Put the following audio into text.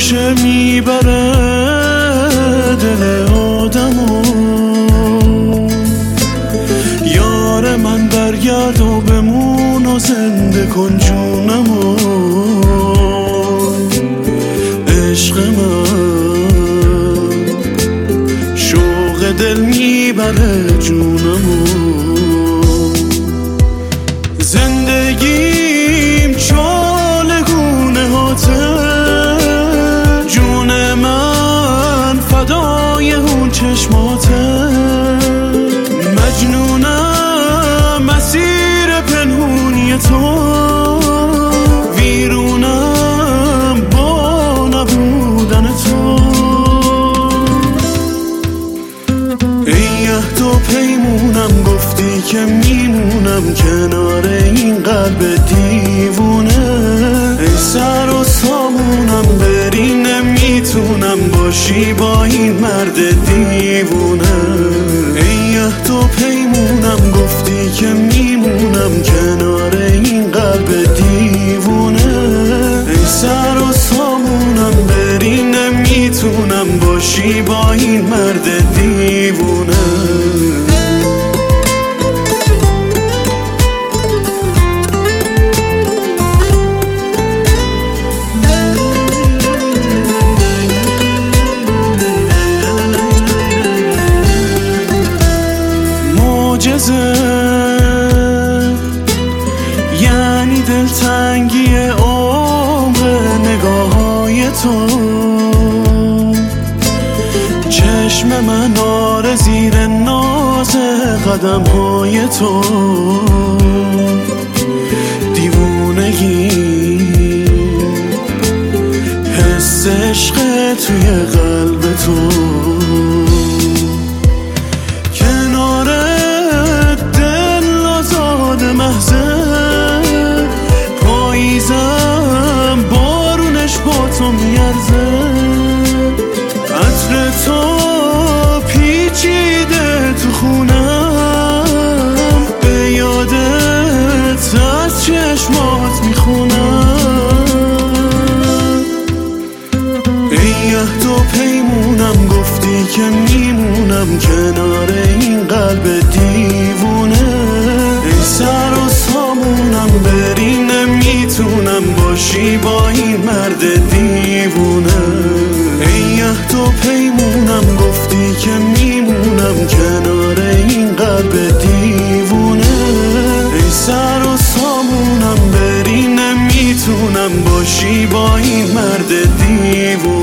همیشه میبره دل آدمو. یار من برگرد و بمون و زنده کن جونمو. عشق من شوق دل میبره جونمو. زندگیم چالگونه هاته، جون من فدای اون چشماته. مجنونم مسیر پنهونی تو، ویرونم با نبودن تو. ای عهد و پیمونم گفتی که میمونم کنار این قلب دیوونه. ای سر و سامونم بری نمیتونم باشی با این مرد دیوونه. ای عهد و پیمونم گفتی که میمونم کنار این قلب دیوونه. ای سر و سامونم بری نمیتونم باشی با این مرد دیوونه. یعنی دلتنگی عمر نگاه‌های تو. چشم من آره زیر ناز قدم‌های تو. دیوونگی حس عشق توی قلب تو. پاییزم بارونش با تو میارزه. عطر تو پیچیده تو خونم، به یادت از چشمات میخونم. ای عهد و پیمونم گفتی که میمونم کنار این قلب دیوونه. ای سر و سامونم بری نمیتونم باشی با این مرد دیوونه. ای عهد و پیمونم گفتی که میمونم کنار این قلب دیوونه. ای سر و سامونم بری نمیتونم باشی با این مرد دیوونه.